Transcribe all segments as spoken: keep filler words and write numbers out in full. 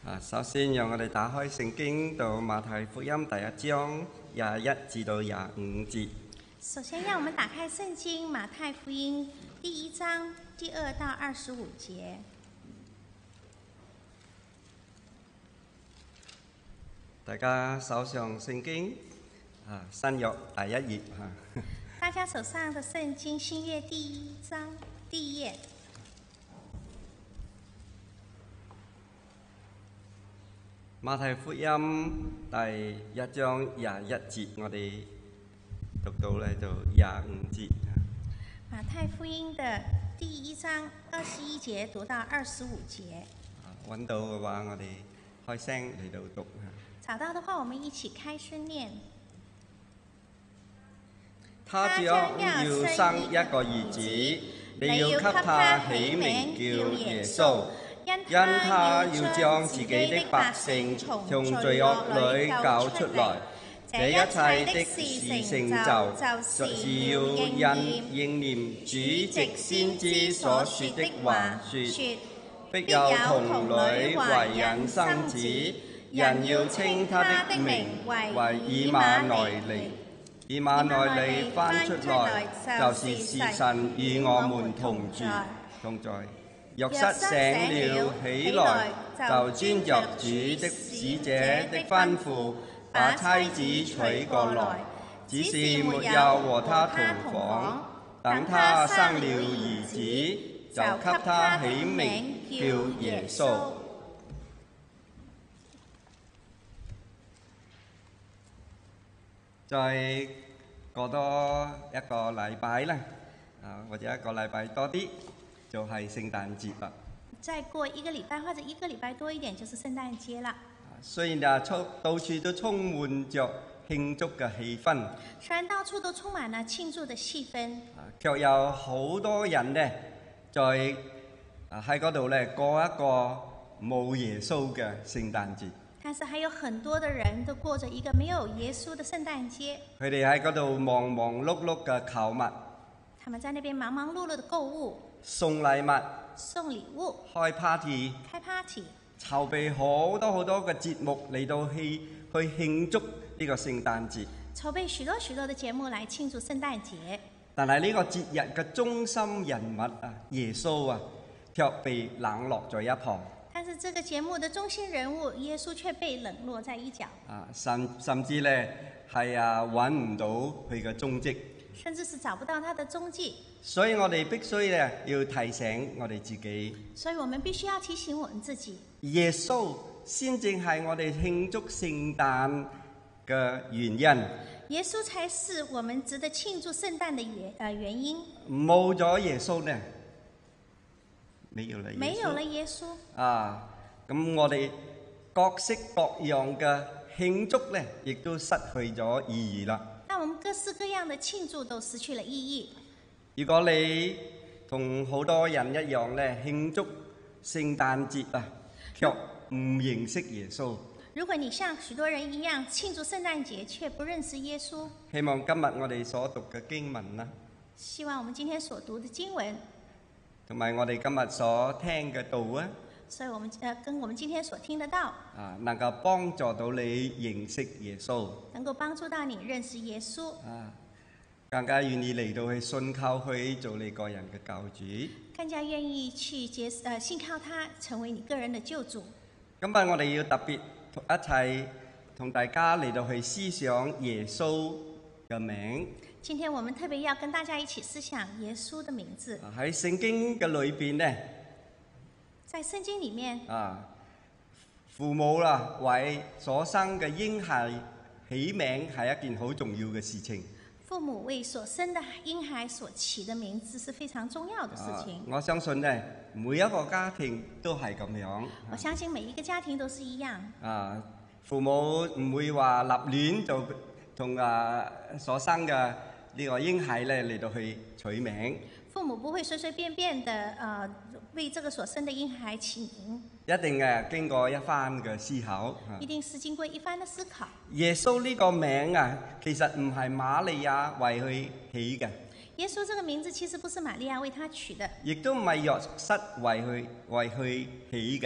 啊，首先讓我哋打開聖經到馬太福音第一章廿一至到廿五節。 首先，讓我們打開聖經馬太福音第一章第二到二十五節。 大家手上聖經啊，新約第一頁嚇。 大家手上的聖經新約第一章第一頁。 馬太福音第一章廿一節，我哋讀到咧就廿五節。 馬太福音的第一章二十一節讀到二十五節。 揾到嘅話，我哋開聲嚟到讀。 找到的話，我們一起開聲念。 他將要生一個兒子，你要給他起名叫耶穌。因他要將自己的百姓從罪惡裏救出來，這一切的事成就，就是要因應驗主藉先知所說的話說：必有童女懷孕生子，人要稱他的名為以馬內利。以馬內利翻出來，就是是神與我們同住同在。若瑟醒了起來，就遵着主的使者的吩咐，把妻子娶過來，只是沒有和他同房。等他生了兒子，就給他起名叫耶穌。再過多一個禮拜啦，啊或者一個禮拜多啲。就係聖誕節啦。 再過一個禮拜或者一個禮拜多一點，就是聖誕節啦。 雖然啊，充到處都充滿着慶祝嘅氣氛。 雖然到處都充滿了慶祝嘅氣氛， 卻有好多人呢，在啊喺嗰度咧過一個冇耶穌嘅聖誕節。 但是還有很多的人都過着一個沒有耶穌的聖誕節。 佢哋喺嗰度忙忙碌碌嘅購物。 他們在那邊忙忙碌碌的購物。 送禮物、 送禮物、 開 party、 開 party、 籌備好多好多嘅節目嚟到去去慶祝呢個聖誕節。 籌備許多許多的節目來慶祝聖誕節。 但係呢個節日嘅中心人物啊，耶穌啊，卻被冷落在一旁。 但是這個節目的中心人物耶穌卻被冷落在一角。 啊，甚甚至咧係啊揾唔到佢嘅蹤跡。 甚至是找不到他的蹤跡， 所以我哋必須咧要提醒我哋自己。 所以我們必須要提醒我們自己， 耶穌先正係我哋慶祝聖誕嘅原因。 耶穌才是我們值得慶祝聖誕的原呃原因。 冇咗耶穌呢？沒有了耶穌。 沒有了耶穌啊，咁我哋各式各樣嘅慶祝咧，亦都失去咗意義啦。 那我們各式各樣的慶祝都失去了意義。 如果你同好多人一樣咧慶祝聖誕節啊，卻唔認識耶穌。 如果你像許多人一樣慶祝聖誕節，卻不認識耶穌， 希望今日我哋所讀嘅經文啦， 希望我們今天所讀的經文， 同埋我哋今日所聽嘅道啊， 所以我們呃跟我們今天所聽得到啊，能夠幫助到你認識耶穌， 能夠幫助到你認識耶穌， 啊，更加願意嚟到去信靠佢做你個人嘅救主， 更加願意去接呃信靠他成為你個人的救主。 今日我哋要特別一齊同大家嚟到去思想耶穌嘅名。 今天我們特別要跟大家一起思想耶穌的名字。 喺聖經嘅裏邊呢， 在聖經裡面， 啊，父母啦為所生嘅嬰孩起名係一件好重要嘅事情。 父母為所生的嬰孩所起的名字是非常重要的事情。 啊，我相信呢，每一個家庭都係咁樣。 我相信每一個家庭都是一樣。 啊，父母唔會話立亂就同啊所生嘅呢個嬰孩咧嚟到去取名。 父母不會隨隨便便的，呃，為這個所生的嬰孩起名。 一定誒經過一番嘅思考。 一定是經過一番的思考。 耶穌呢個名啊，其實唔係瑪利亞為佢起嘅。 耶穌這個名字其實不是瑪利亞為他取的， 亦都唔係約瑟為佢為佢起嘅。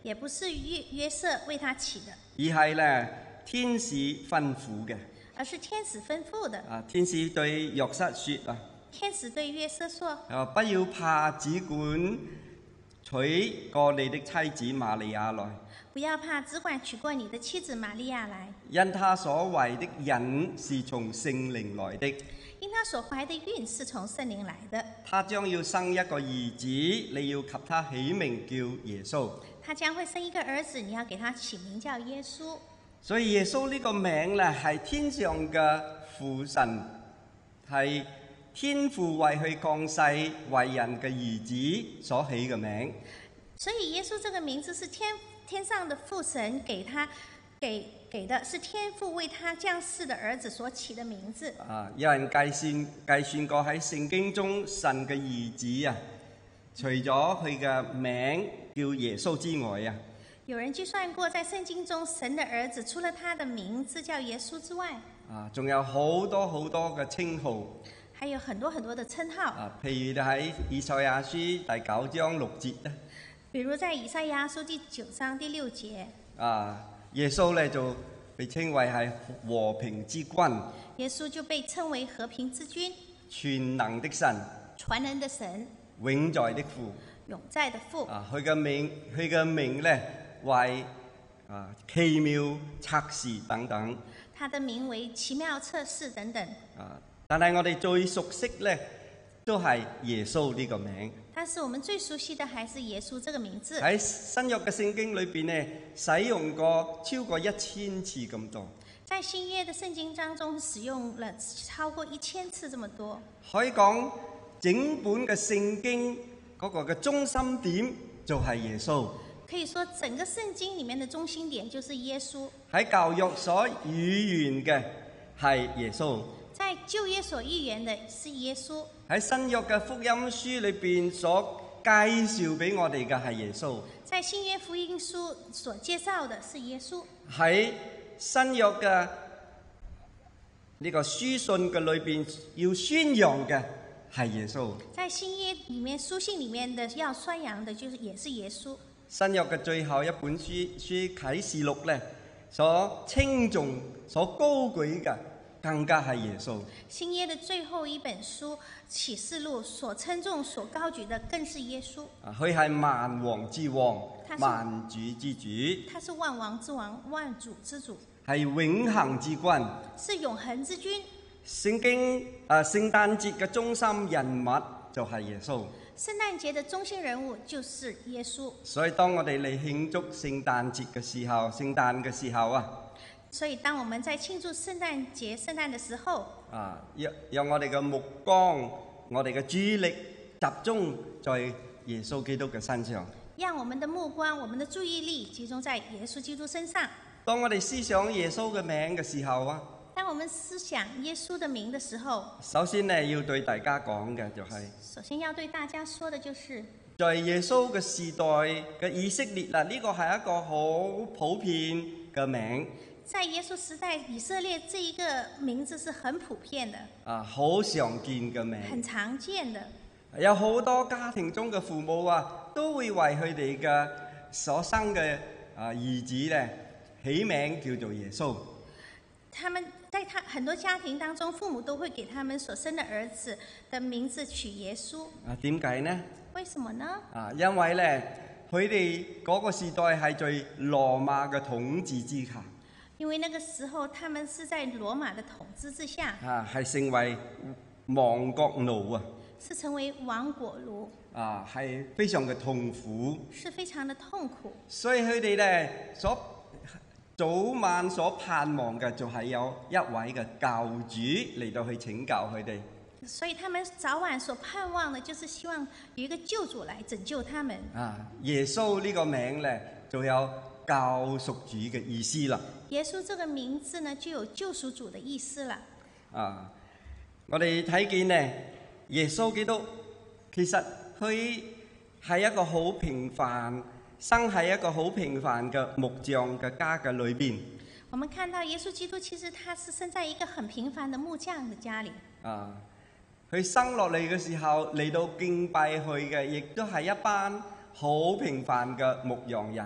也不是約約瑟為他起的， 而係咧天使吩咐嘅。 而是天使吩咐的。 啊，天使對約瑟說啊， 天使對約瑟說： 啊，不要怕，只管娶過你的妻子瑪利亞來， 不要怕，只管娶過你的妻子瑪利亞來， 因他所懷的孕是從聖靈來的。 因他所懷的孕是從聖靈來的。 他將要生一個兒子，你要給他起名叫耶穌。 他將會生一個兒子，你要給他起名叫耶穌。 所以耶穌呢個名咧，係天上嘅父神，係天父為佢降世為人嘅兒子所起嘅名。 所以耶穌這個名字是天天上的父神給他給給的，是天父為他降世的兒子所起的名字。 啊，有人計算計算過喺聖經中神嘅兒子啊，除咗佢嘅名叫耶穌之外啊。 有人計算過，在聖經中，神的兒子除了他的名字叫耶穌之外， 啊，仲有好多好多嘅稱號， 還有很多很多的稱號。 啊，譬如喺以賽亞書第九章六節咧， 比如在以賽亞書第九章第六節， 啊，耶穌咧就被稱為係和平之君， 耶穌就被稱為和平之君， 全能的神， 全能的神， 永在的父， 永在的父。 啊，佢嘅名佢嘅名咧為啊奇妙策士等等。 他的名為奇妙策士等等。 啊！但係我哋最熟悉咧，都係耶穌呢個名。 但是我們最熟悉的還是耶穌這個名字。 喺新約嘅聖經裏邊咧，使用過超過一千次咁多。 在新約的聖經當中，使用了超過一千次這麼多。 可以講整本嘅聖經嗰個嘅中心點就係耶穌。 可以說整個聖經裡面的中心點就是耶穌。 喺舊約所預言嘅係耶穌， 在舊約所預言的是耶穌。 喺新約嘅福音書裏邊所介紹俾我哋嘅係耶穌。 在新約福音書所介紹的是耶穌。 喺新約嘅呢個書信嘅裏邊要宣揚嘅係耶穌。 在新約裡面書信裡面的要宣揚的，就是也是耶穌。 新約嘅最後一本書書啟示錄咧，所稱頌、所高舉嘅更加係耶穌。 新約的最後一本書啟示錄所稱頌、所高舉的更是耶穌。 啊，佢係萬王之王， 他是萬主之主， 他是萬王之王、萬主之主， 係永恆之君， 是永恆之君。 聖經啊，聖誕節嘅中心人物就係耶穌。 聖誕節的中心人物就是耶穌。 所以當我哋嚟慶祝聖誕節嘅時候，聖誕嘅時候啊， 所以當我們在慶祝聖誕節、聖誕的時候， 啊，讓讓我哋嘅目光、我哋嘅注意力集中在耶穌基督嘅身上。 讓我們的目光、我們的注意力集中在耶穌基督身上。 當我哋思想耶穌嘅名嘅時候啊， 當我們思想耶穌的名的時候， 首先呢要對大家講嘅就係， 首先要對大家說的就是， 在耶穌嘅時代嘅以色列啦，呢個係一個好普遍嘅名。 在耶穌時代以色列這一個名字是很普遍的， 啊，好常見嘅名， 很常見的。 有好多家庭中嘅父母啊，都會為佢哋嘅所生嘅啊兒子咧起名叫做耶穌。 他們在他很多家庭當中，父母都會給他們所生的兒子的名字取耶穌。 啊，點解呢？ 為什麼呢？ 啊，因為咧，佢哋嗰個時代係在羅馬嘅統治之下。 因為那個時候，他們是在羅馬的統治之下。 啊，係成為亡國奴啊！ 是成為亡國奴。 啊，係非常嘅痛苦。 是非常的痛苦。 所以佢哋咧所早晚所盼望嘅就係有一位嘅救主嚟到去拯救佢哋。 所以他們早晚所盼望的，就是希望有一個救主來拯救他們。 啊，耶穌呢個名咧，就有救贖主嘅意思啦。 耶穌這個名字呢，就有救贖主的意思啦。 啊，我哋睇見呢，耶穌基督其實佢係一個好平凡，生喺一個好平凡嘅木匠嘅家嘅裏邊。 我們看到耶穌基督，其實他是生在一個很平凡的木匠的家裏。 啊，佢生落嚟嘅時候，嚟到敬拜佢嘅，亦都係一班好平凡嘅牧羊人。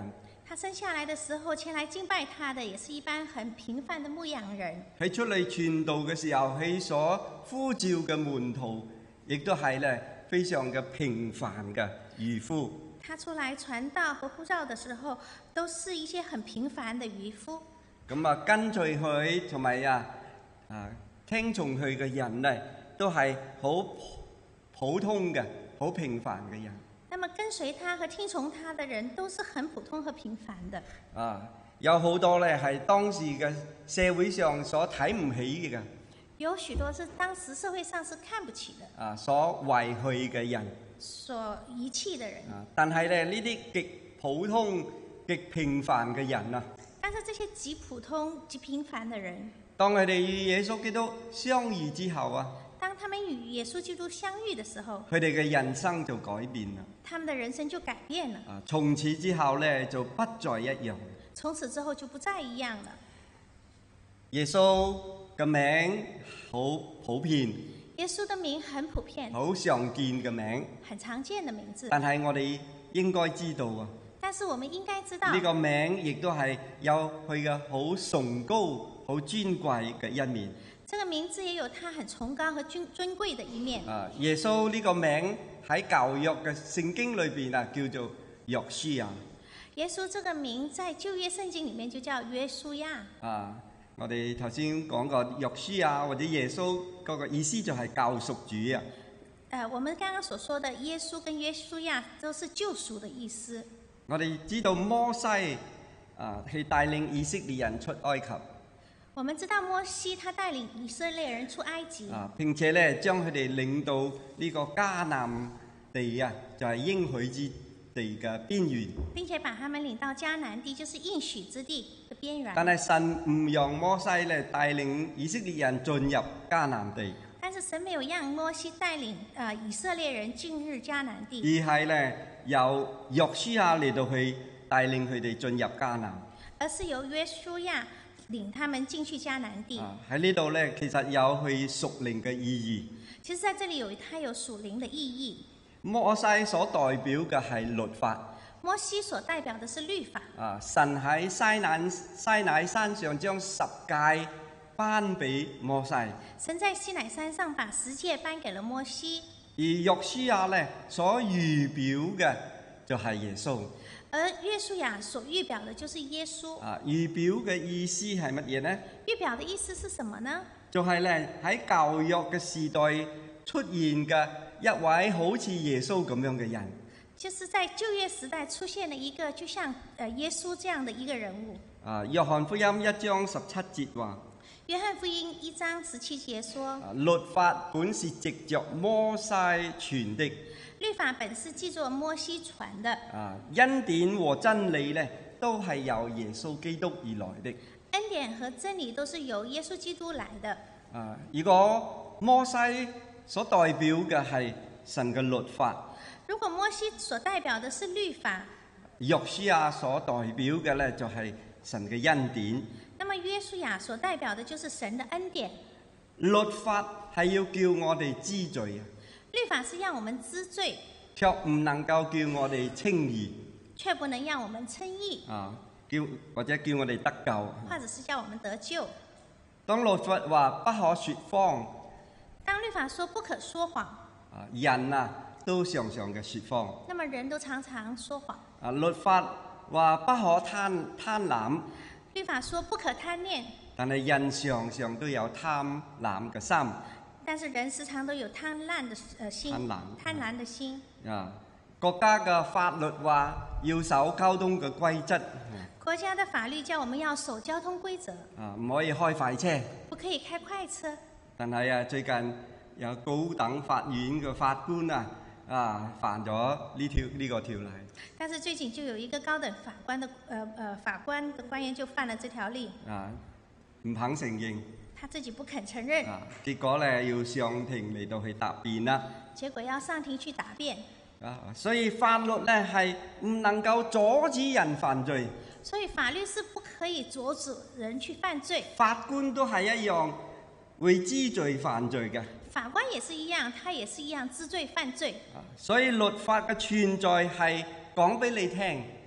他生下來的時候，前來敬拜他的也是一般很平凡的牧羊人。 喺出嚟傳道嘅時候，佢所呼召嘅門徒，亦都係咧非常嘅平凡嘅漁夫。 他出來傳道和呼召的時候，都是一些很平凡的漁夫。 咁啊，跟隨佢同埋啊啊聽從佢嘅人咧，都係好普通嘅、好平凡嘅人。 那麼跟隨他和聽從他的人都是很普通和平凡的。 啊，有好多咧係當時嘅社會上所睇唔起嘅。 有許多是當時社會上是看不起的。 啊，所遺棄嘅人。 所遺棄的人。 啊，但係咧呢啲極普通、極平凡嘅人啊。 但是這些極普通、極平凡的人， 當佢哋與耶穌基督相遇之後啊。 當他們與耶穌基督相遇的時候， 佢哋嘅人生就改變啦。 他們的人生就改變了。 啊，從此之後咧就不再一樣。 從此之後就不再一樣了。 耶穌嘅名好普遍。 耶穌的名很普遍。 好常見嘅名。 很常見的名字。 但係我哋應該知道啊。 但是我們應該知道。 呢個名亦都係有佢嘅好崇高、好尊貴嘅一面。 這個名字也有它很崇高和尊尊貴的一面。 啊，耶穌呢個名喺舊約嘅聖經裏邊啊，叫做約書亞。 耶穌這個名在舊約聖經裡面就叫約書亞。啊， 我哋頭先講過約書亞或者耶穌嗰個意思就係救贖主啊。 誒、呃，我們剛剛所說的耶穌跟約書亞都是救贖的意思。 我哋知道摩西啊係帶領以色列人出埃及。 我們知道摩西他帶領以色列人出埃及， 啊，並且咧將佢哋領到呢個迦南地啊，就係、是、應許之地嘅邊緣。並且把他們領到迦南地，就是應許之地嘅邊緣。 但係神唔讓摩西咧帶領以色列人進入迦南地。 但是神沒有讓摩西帶領啊、呃、以色列人進入迦南地， 而係咧由約書亞嚟到去帶領佢哋進入迦南。 而是由約書亞領他們進去迦南地。 啊，喺呢度咧，其實有佢屬靈嘅意義。 其實在這裡有它有屬靈的意義。 摩西所代表嘅係律法。 摩西所代表的是律法。啊， 神喺西乃西乃山上將十誡頒俾摩西。 神在西乃山上把十誡頒給了摩西。 而約書亞咧所預表嘅就係耶穌。 而約書亞所預表的就是耶穌。 啊，預表嘅意思係乜嘢呢？ 預表的意思是什麼呢？ 就係咧喺舊約嘅時代出現嘅一位好似耶穌咁樣嘅人。 就是在舊約時代出現了一個就像誒耶穌這樣的一個人物。 啊，約翰福音一章十七節話。 約翰福音一章十七節說。啊， 律法本是藉着摩西傳的。 律法本是記作摩西傳的。啊， 恩典和真理呢，都係由耶穌基督而來的。 恩典和真理都是由耶穌基督來的。 啊，如果摩西所代表嘅係神嘅律法， 如果摩西所代表的是律法， 約書亞所代表嘅呢，就係神嘅恩典。 那麼約書亞所代表的就是神的恩典。 律法係要叫我哋知罪。 律法是讓我們知罪， 卻唔能夠叫我哋稱義， 卻不能讓我們稱義。啊， 叫或者叫我哋得救， 或者是叫我們得救。 當律法話不可說謊， 當律法說不可說謊， 啊，人啊都常常嘅說謊。 那麼人都常常說謊。 啊，律法話不可貪貪婪， 律法說不可貪戀， 但係人常常都有貪婪嘅心。 但是人時常都有貪婪的呃心，貪婪，貪婪的心。 啊，國家嘅法律話要守交通嘅規則。 國家的法律叫我們要守交通規則。 啊，唔可以開快車。 不可以開快車。 但係啊，最近有高等法院嘅法官啊，啊犯咗呢條呢個條例。 但是最近就有一個高等法官的呃呃法官的官員就犯了這條例。啊， 唔肯承認。 他自己不肯承認， 啊，結果咧要上庭嚟到去答辯啦。 結果要上庭去答辯。 啊，所以法律咧係唔能夠阻止人犯罪。 所以法律是不可以阻止人去犯罪。 法官都係一樣會知罪犯罪嘅。 法官也是一樣，他也是一樣知罪犯罪。 啊，所以律法嘅存在係講俾你聽。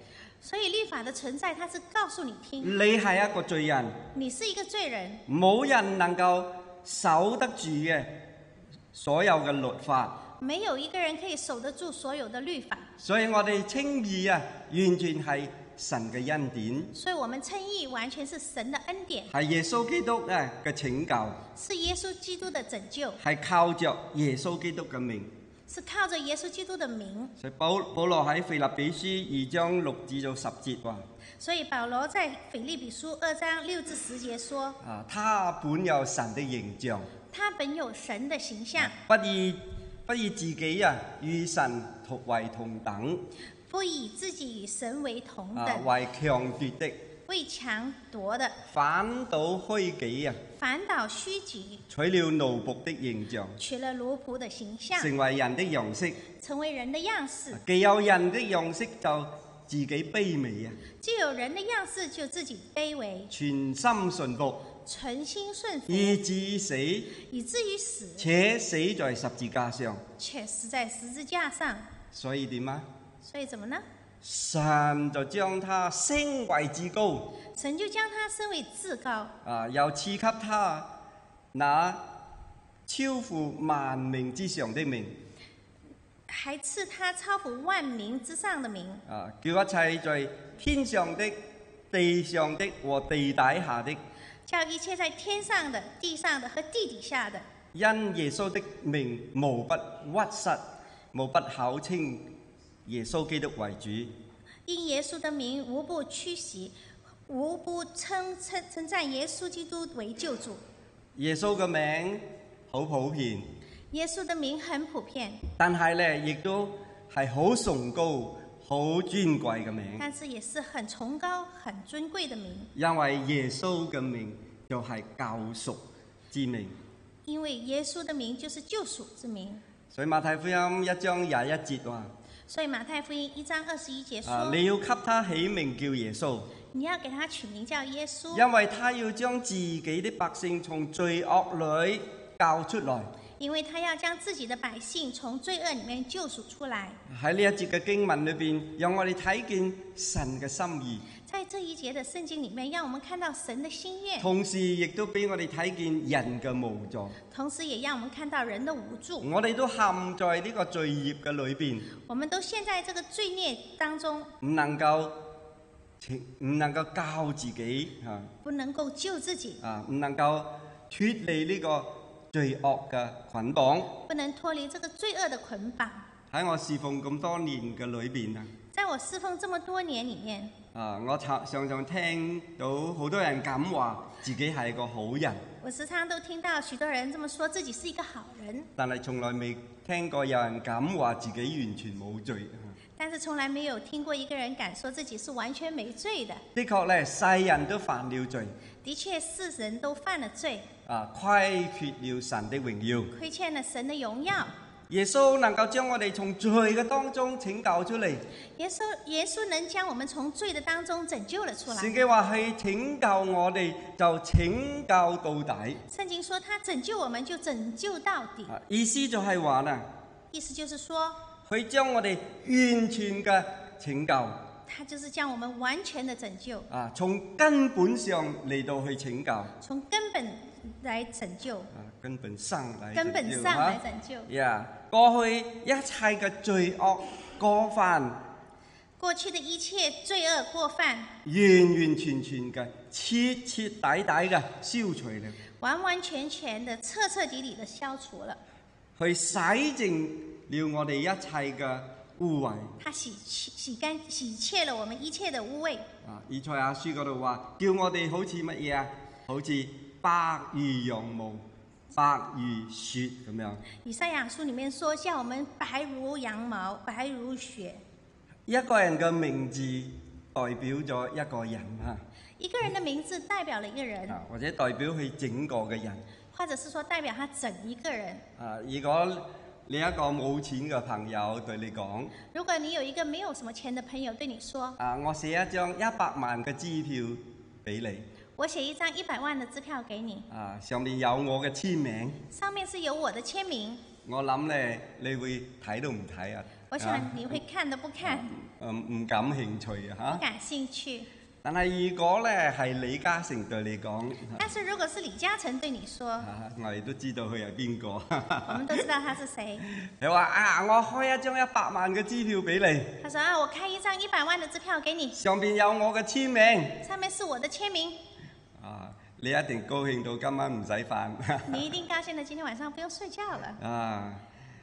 所以律法的存在，它是告訴你聽， 你係一個罪人， 你是一個罪人， 冇人能夠守得住嘅所有嘅律法。 沒有一個人可以守得住所有的律法。 所以我哋稱義啊，完全係神嘅恩典。 所以我們稱義完全是神的恩典， 係耶穌基督啊嘅拯救， 是耶穌基督的拯救， 係靠着耶穌基督嘅名。 是靠着耶穌基督的名。 所以保保羅喺腓立比書二章六至到十節話： 所以保羅在腓立比書二章六至十節說： 啊，他本有神的形象， 他本有神的形象， 不以不以自己啊與神同為同等， 不以自己與神為同啊等， 為強奪的， 為強奪的， 反倒虛己啊， 反倒虛己， 取了奴僕的形象， 取了奴僕的形象， 成為人的樣式。 成為人的樣式。 既有人的樣式，就自己卑微啊， 既有人的樣式，就自己卑微， 全心順服， 存心順服， 以至死， 以至於死， 且死在十字架上。 卻死在十字架上。 所以點啊？ 所以怎麼呢？ 神就將他升為至高， 神就將他升為至高， 啊，又賜給他那超乎萬名之上的名， 還賜他超乎萬名之上的名， 啊，叫一切在天上的、地上的和地底下的， 叫一切在天上的、地上的和地底下的， 因耶穌的名無不屈膝，無不口稱耶穌基督為主。 因耶穌的名無不屈膝，無不稱稱稱讚耶穌基督為救主。 耶穌嘅名好普遍， 耶穌的名很普遍， 但係咧亦都係好崇高、好尊貴嘅名。 但是也是很崇高、很尊貴的名。 因為耶穌嘅名就係救贖之名。 因為耶穌的名就是救贖之名。 所以馬太福音一章廿一節話： 所以馬太福音一章二十一節說： 啊，你要給他起名叫耶穌， 你要給他取名叫耶穌， 因為他要將自己的百姓從罪惡裏救出來。 因為他要將自己的百姓從罪惡裡面救贖出來。 喺呢一節嘅經文裏邊，讓我哋睇見神嘅心意， 在這一節的聖經裡面，讓我們看到神的心願， 同時亦都俾我哋睇見人嘅無助。 同時也讓我們看到人的無助。 我哋都陷在呢個罪孽嘅裏邊， 我們都陷在這個罪孽當中， 唔能夠唔能夠救自己嚇， 不能夠救自己， 啊，唔能夠脫離呢個罪惡嘅捆綁。 不能脫離這個罪惡的捆綁。 喺我侍奉咁多年嘅裏邊啊， 在我侍奉這麼多年裡面， 啊，我常常常聽到好多人咁話自己係個好人， 我時常都聽到許多人這麼說自己是一個好人， 但係從來未聽過有人咁話自己完全冇罪。 但是從來沒有聽過一個人敢說自己是完全沒罪的。 的確咧，世人都犯了罪， 的確，世人都犯了罪， 啊，虧缺了神的榮耀。 虧欠了神的榮耀。 耶穌能夠將我哋從罪嘅當中拯救出嚟。 耶穌耶穌能將我們從罪的當中拯救了出來。 聖經話係拯救我哋，就拯救到底。 聖經說他拯救我們就拯救到底。 啊，意思就係話啦， 意思就是說， 佢將我哋完全嘅拯救。 他就是將我們完全的拯救。 啊，從根本上嚟到去拯救。 從根本來拯救。 啊，根本上嚟。 根本上來拯救。 呀，過去一切嘅罪惡過犯， 過去的一切罪惡過犯， 完完全全嘅、徹徹底底嘅消除了， 完完全全的、徹徹底底的消除了， 去洗淨了我哋一切嘅污穢。 他洗洗乾洗切了我們一切的污穢。 啊，以賽亞書嗰度話，叫我哋好似乜嘢啊？好似白如羊毛、白如雪咁樣。 以賽亞書裡面說，叫我們白如羊毛、白如雪。 一個人嘅名字代表咗一個人啊， 一個人的名字代表了一個人， 啊，或者代表佢整個嘅人， 或者是說代表他整一個人。 啊，如果你一個冇錢嘅朋友對你講， 如果你有一個沒有什麼錢的朋友對你說， 啊，我寫一張一百萬嘅支票俾你， 我寫一張一百萬的支票給你， 啊，上面有我嘅簽名， 上面是有我的簽名， 我諗咧，你會睇都唔睇啊？ 我想你會看都不看， 誒唔感興趣啊不感興趣。 但係如果咧係李嘉誠對你講， 但是如果是李嘉誠對你說， 啊我哋都知道佢係邊個。 我們都知道他是誰。 你話啊，我開一張一百萬嘅支票俾你， 他說啊，我開一張一百萬的支票給你， 上邊有我嘅簽名， 上面是我的簽名。 啊，你一定高興到今晚唔使飯。 你一定高興到今天晚上不用睡覺了。 啊，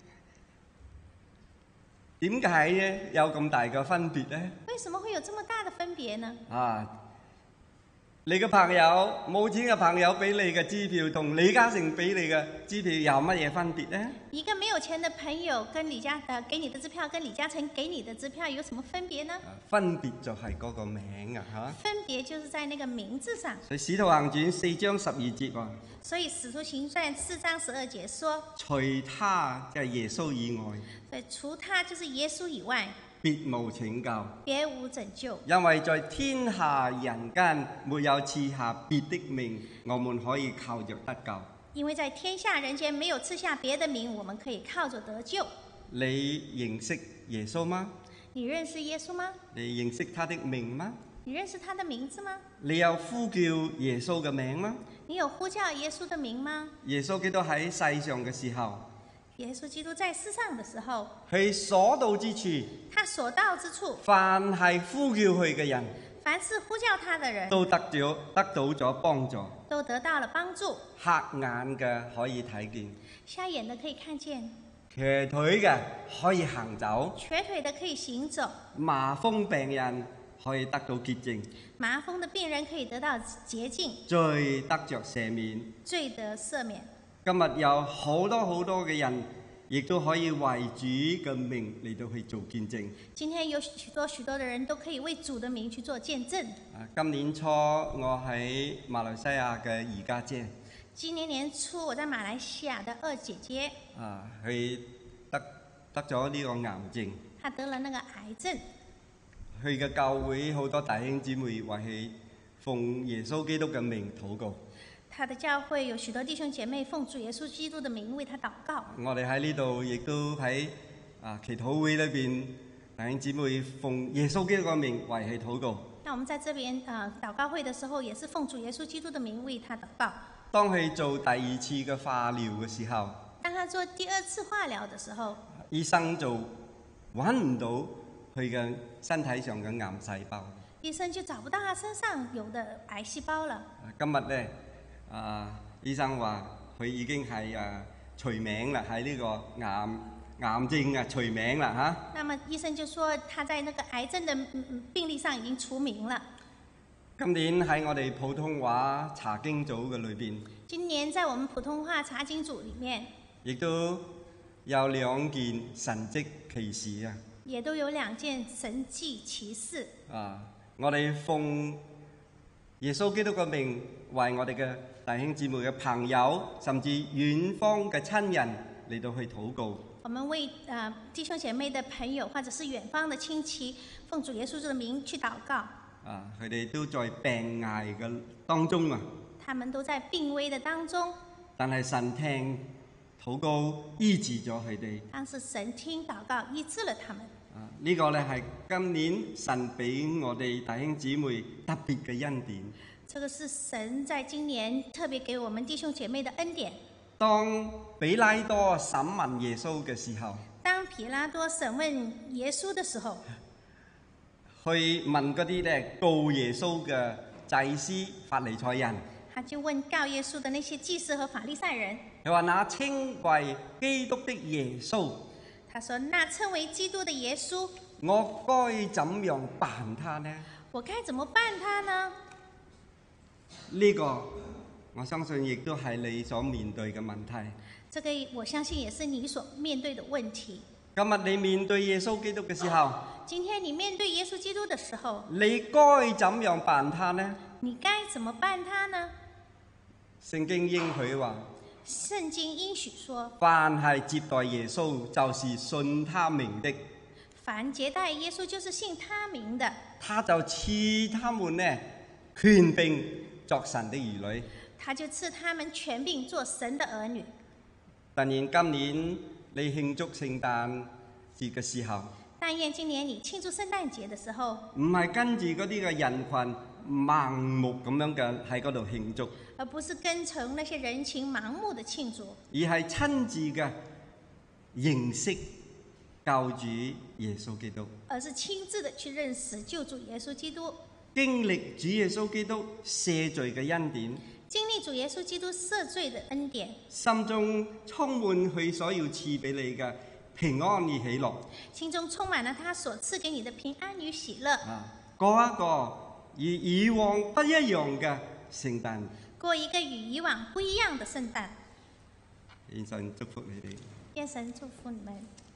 點解咧有咁大嘅分別咧？ 為什麼會有這麼大的分別呢？ 啊，你嘅朋友冇錢嘅朋友俾你嘅支票，同李嘉誠俾你嘅支票有乜嘢分別咧？ 一個沒有錢的朋友跟李嘉呃給你的支票，跟李嘉誠給你的支票有什麼分別呢？ 啊分別就係嗰個名啊嚇。 分別就是在那個名字上。 所以《使徒行傳》四章十二節喎， 所以《使徒行傳》四章十二節說， 除他即係耶穌以外， 所以除他就是耶穌以外， 別無拯救。 別無拯救。 因為在天下人間沒有賜下別的名，我們可以靠着得救。 因為在天下人間沒有賜下別的名，我們可以靠着得救。 你認識耶穌嗎？ 你認識耶穌嗎？ 你認識他的名嗎？ 你認識他的名字嗎？ 你有呼叫耶穌嘅名嗎？ 你有呼叫耶穌的名嗎？ 耶穌基督喺世上嘅時候， 耶穌基督在世上的時候， 佢所到之處， 他所到之處， 凡係呼叫佢嘅人， 凡是呼叫他的人， 都得咗得到咗幫助。 都得到了幫助。 瞎眼嘅可以睇見， 瞎眼的可以看見， 瘸腿嘅可以行走， 瘸腿的可以行走， 麻風病人可以得到潔淨， 麻風的病人可以得到潔淨， 罪得着赦免。 罪得赦免。 今日有好多好多嘅人，亦都可以為主嘅名嚟到去做見證。 今天有許多許多的人都可以為主的名去做見證。 啊，今年初我喺馬來西亞嘅二家姐， 今年年初我在馬來西亞的二姐姐， 啊，佢得得咗呢個癌症， 她得了那個癌症。 佢嘅教會好多弟兄姊妹為佢奉耶穌基督嘅名禱告。 他的教會有許多弟兄姐妹奉主耶穌基督的名為他禱告。 我哋喺呢度亦都喺啊祈禱會裏邊，弟兄姊妹奉耶穌基督嘅名為佢禱告。 那我們在這邊啊、呃、禱告會的時候，也是奉主耶穌基督的名為他禱告。 當佢做第二次嘅化療嘅時候， 當他做第二次化療的時候， 醫生就揾唔到佢嘅身體上嘅癌細胞。 醫生就找不到他身上有的癌細胞了。 今日咧，啊醫生話佢已經係啊除名啦，喺呢個癌癌症啊除名啦嚇。 那麼醫生就說他在那個癌症的病歷上已經除名了。 今年喺我哋普通話查經組嘅裏邊， 今年在我們普通話查經組裡面， 亦都有兩件神蹟奇事啊！ 也都有兩件神蹟奇事。 啊，我哋奉耶穌基督嘅名，為我哋嘅弟兄姊妹嘅朋友，甚至遠方嘅親人嚟到去禱告。 我們為啊弟兄姐妹的朋友，或者是遠方的親戚，奉主耶穌的名去禱告。 啊，佢哋都在病危嘅當中啊！ 他們都在病危的當中， 但係神聽禱告醫治咗佢哋。 但是神聽禱告醫治了他們。 啊，呢個咧係今年神俾我哋弟兄姊妹特別嘅恩典。 這個是神在今年特別給我們弟兄姐妹的恩典。 當比拉多審問耶穌嘅時候， 當彼拉多審問耶穌的時候， 去問嗰啲咧告耶穌嘅祭司法利賽人， 他就問告耶穌的那些祭司和法利賽人， 佢話：那稱為基督的耶穌， 他說：那稱為基督的耶穌， 我該怎樣辦他呢？ 我該怎麼辦他呢？ 呢個我相信亦都係你所面對嘅問題。 這個我相信也是你所面對的問題。 今日你面對耶穌基督嘅時候， 今天你面對耶穌基督的時候， 你該怎樣辦他呢？ 你該怎麼辦他呢？ 聖經應許話， 聖經應許說， 凡係接待耶穌，就是信他名的， 凡接待耶穌就是信他名的， 他就賜他們呢權柄作神的兒女。 他就賜他們權柄做神的兒女。 但願今年你慶祝聖誕節嘅時候， 但願今年你慶祝聖誕節嘅時候， 唔係跟住嗰啲嘅人群盲目咁樣嘅喺嗰度慶祝， 而不是跟從那些人群盲目的慶祝， 而係親自嘅認識救主耶穌基督， 而是親自的去認識救主耶穌基督， 經歷主耶穌基督赦罪嘅恩典， 經歷主耶穌基督赦罪的恩典， 心中充滿佢所要賜俾你嘅平安與喜樂， 心中充滿了他所賜給你的平安與喜樂。 啊，過一個與以往不一樣嘅聖誕， 過一個與以往不一樣的聖誕。 願神祝福你哋。 願神祝福你們。